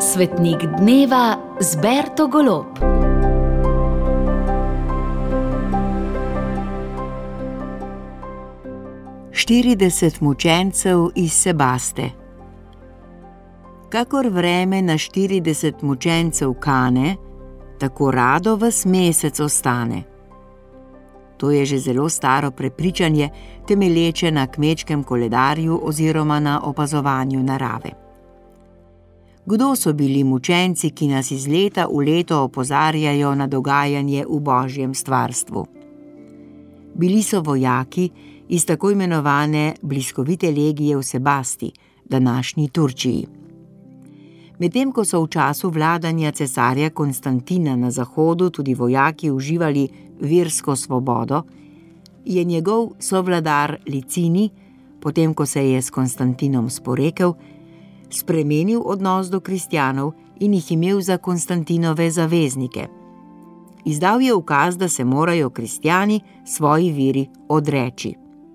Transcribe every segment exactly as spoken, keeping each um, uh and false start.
Svetnik dneva z Berto Golob. štirideset mučencev iz Sebaste. Kakor vreme na štirideset mučencev kane, tako rado ves mesec ostane. To je že zelo staro prepričanje, temelječe na kmečkem koledarju oziroma na opazovanju narave. Kdo so bili mučenci, ki nas iz leta v leto opozarjajo na dogajanje v Božjem stvarstvu? Bili so vojaki iz tako imenovane bliskovite legije v Sebasti, današnji Turčiji. Medtem ko so v času vladanja cesarja Konstantina na zahodu tudi vojaki uživali versko svobodo, je njegov sovladar Licini, potem ko se je s Konstantinom sporekel, spremenil odnos do kristjanov in jih imel za Konstantinove zaveznike. Izdal je ukaz, da se morajo kristjani svoji veri odreči.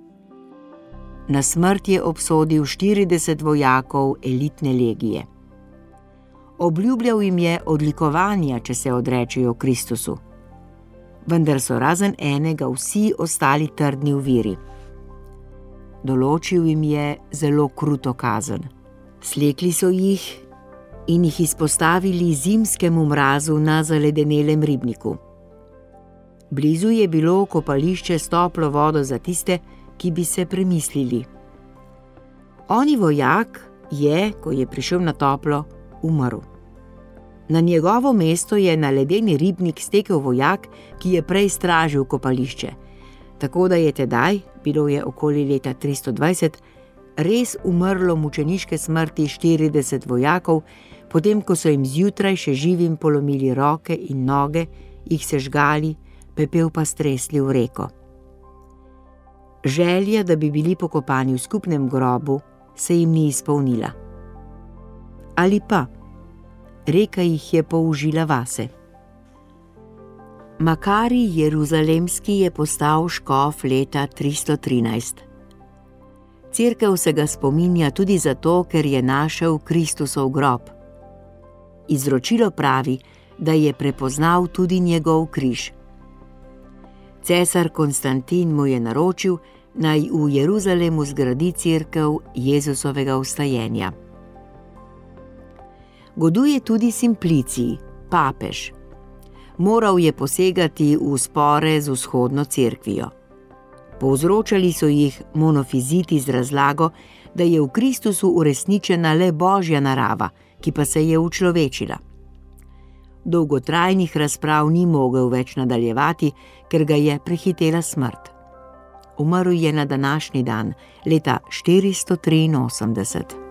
Na smrt je obsodil štirideset vojakov elitne legije. Obljubljal jim je odlikovanja, če se odrečejo Kristusu. Vendar so razen enega vsi ostali trdni v veri. Določil jim je zelo kruto kazen. Slekli so jih in jih izpostavili zimskemu mrazu na zaledenelem ribniku. Blizu je bilo kopališče s toplo vodo za tiste, ki bi se premislili. Oni vojak je, ko je prišel na toplo, umrl. Na njegovo mesto je na ledeni ribnik stekel vojak, ki je prej stražil kopališče. Tako da je tedaj, bilo je okoli leta tristo dvajset, res umrlo mučeniške smrti štirideset vojakov, potem ko so jim zjutraj še živim polomili roke in noge, jih sežgali, pepel pa stresli v reko. Želja, da bi bili pokopani v skupnem grobu, se jim ni izpolnila. Ali pa, reka jih je použila vase. Makari Jeruzalemski je postal škof leta tristo trinajst. Cerkev se ga spominja tudi zato, ker je našel Kristusov grob. Izročilo pravi, da je prepoznal tudi njegov križ. Cesar Konstantin mu je naročil, naj v Jeruzalemu zgradi cerkev Jezusovega vstajenja. Goduje tudi Simplicij, papež. Moral je posegati v spore z vzhodno cerkvijo. Povzročali so jih monofiziti z razlago, da je v Kristusu uresničena le Božja narava, ki pa se je učlovečila. Dolgotrajnih razprav ni mogel več nadaljevati, ker ga je prehitela smrt. Umrl je na današnji dan, leta štiristo triinosemdeset.